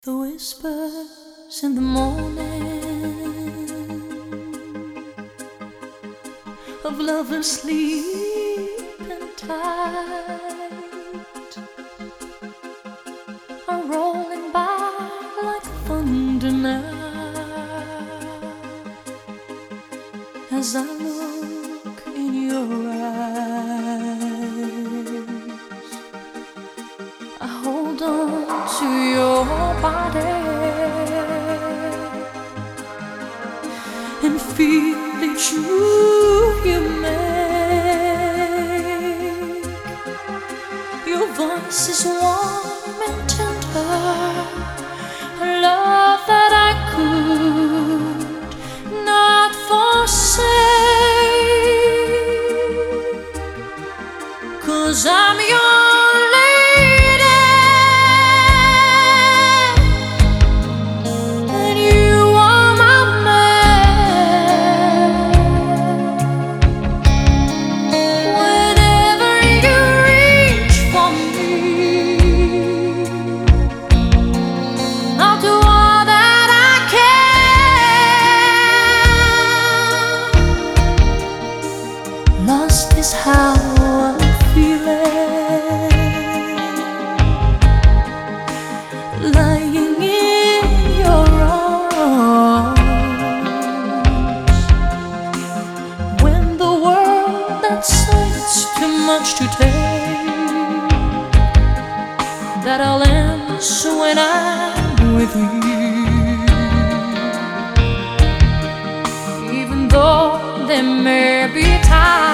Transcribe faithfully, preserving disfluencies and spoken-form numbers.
The whispers in the morning of lovers sleeping tight are rolling by like thunder now as I look in your eyes. I hold on to your body and feel each move you make. Your voice is warm and tender, a love that I could not forsake, 'cause I'm your lost is how I'm feeling, lying in your arms, when the world outside it's too much to take, that I'll answer when I'm with you, even though there may be times